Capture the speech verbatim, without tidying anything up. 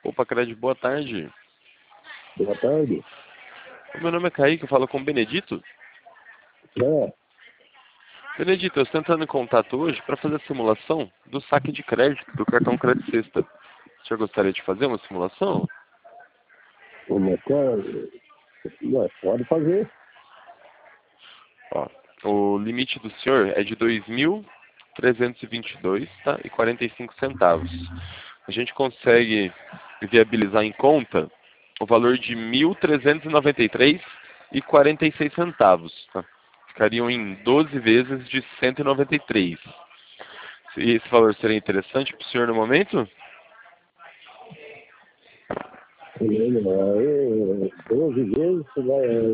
Opa, Cred, boa tarde. Boa tarde. O meu nome é Kaique, eu falo com o Benedito. É, Benedito, eu estou entrando em contato hoje para fazer a simulação do saque de crédito do cartão Crédito Sexta. O senhor gostaria de fazer uma simulação? o motor, ué, pode fazer. Ó, o limite do senhor é de dois mil trezentos e vinte e dois, tá? E quarenta e cinco centavos. A gente consegue viabilizar em conta o valor de mil trezentos e noventa e três e quarenta e seis centavos, tá? Ficariam em doze vezes de cento e noventa e três. E esse valor seria interessante para o senhor no momento? doze vezes, você vai,